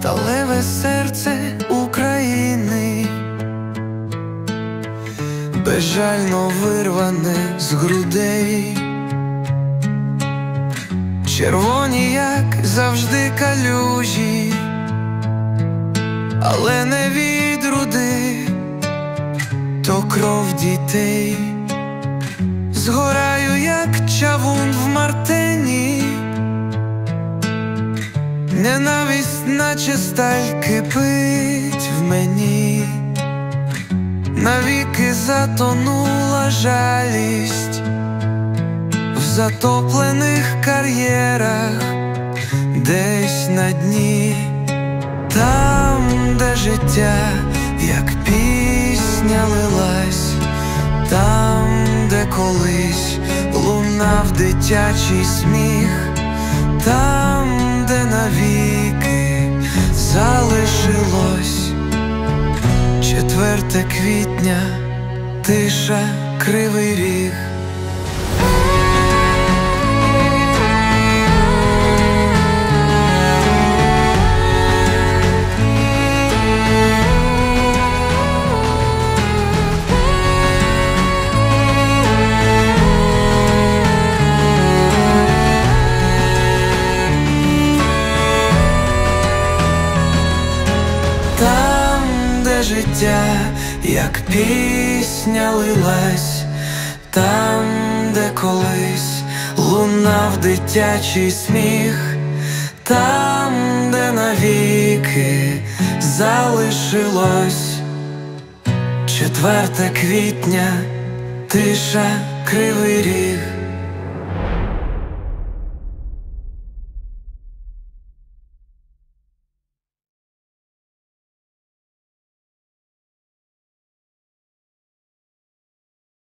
сталеве серце України, безжально вирване з грудей, червоні, як завжди, калюжі, але не від руди, то кров дітей. Згораю, як чавун в мартені, ненависть, наче сталь, кипить в мені. Навіки затонула жалість в затоплених кар'єрах, десь на дні, там, де життя, як пісня лилась, там, де колись лунав дитячий сміх, там, де навіки залишилось 4 квітня, тиша, Кривий Ріг. Там, де життя, як пісня лилась, там, де колись лунав дитячий сміх, там, де навіки залишилось 4 квітня, тиша, Кривий Ріг.